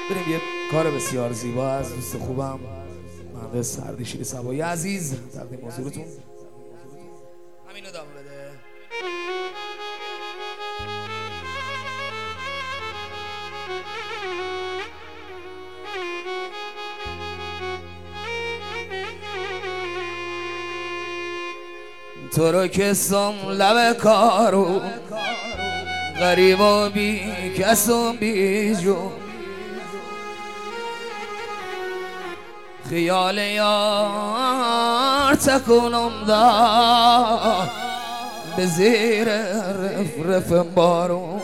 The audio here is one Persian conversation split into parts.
بریم یه کار بسیار زیبا از دوست خوبم مهندس اردشیر صبایی عزیز تقدیم حضورتون. همینو ادامه بده. تو رو کسم لب کارو غریب و بی کس و بی جو خیال یار تکنم دا به زیر رف بارون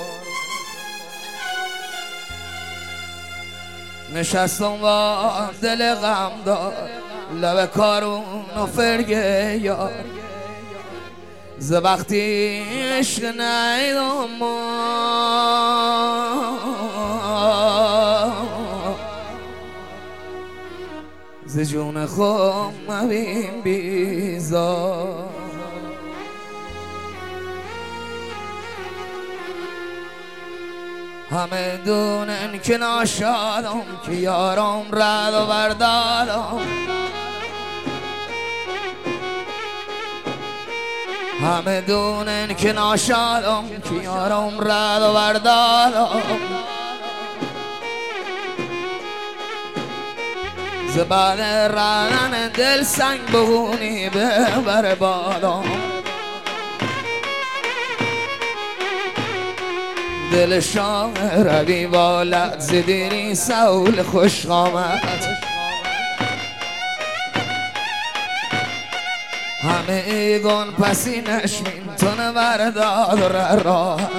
نشستم با دل غم دار لب کارون و فرگه یار ز وقتی عشق نیدم ز جون خود مبین بیزار همه دونن که ناشادم که یارم رد و بردارم همه دونن که ناشادم که یارم رد و بردارم ز بعد رنن دل سنگ بهونی ببر بالام دل شام روی والد زدیری سول خوش آمد همه ایگون پسی نشمین تونه برداد راحت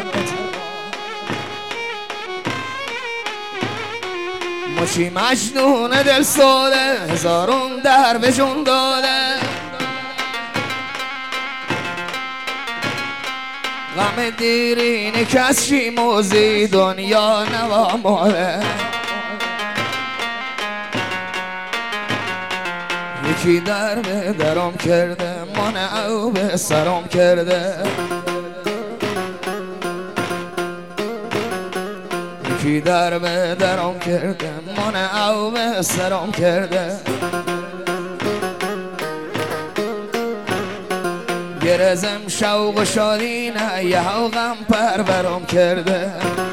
مچی مجنون دل سوده هزارون در به جون داده غم دیرینه کسی موزی دنیا نواماله یکی در به درم کرده من او به سرم کرده یکی در به درم کرده من او به سرم کرده گرزم شوق و شادی نه یه غم پرورم کرده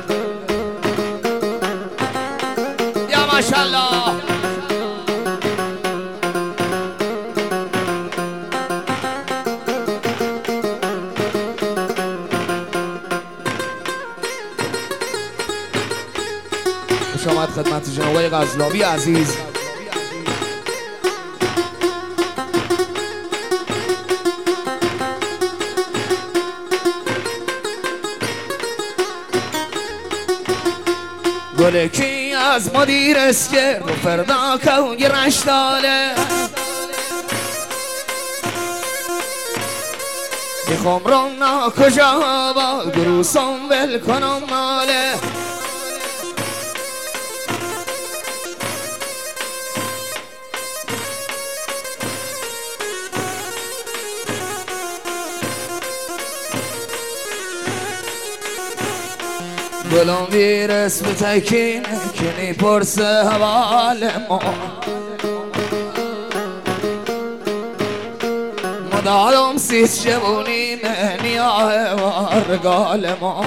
یا ماشالله خوش آمد خدمت جناب آقای غزلاوی عزیز گله کی از مدیر اسکر و فردا کون گرش داله میخوام رونا کجا با گروسم ول کنم ماله گلم ویرس به تکینه که نیپرسه حوال ما مدارم سیز شبونی منیاه وارگال ما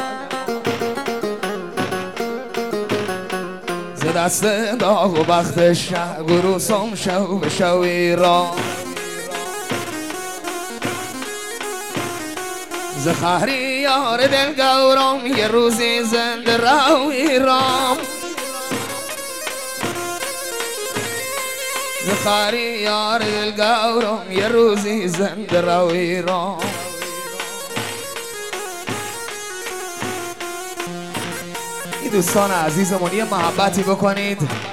ز دست داغ و بخت شه گروسم شو به شو ایران ز خهری یار دل گورم یه روزی زنده رو ایرام ز خهری یار دل گورم یه روزی زنده رو ایرام این دوستان عزیزمون یه محبتی بکنید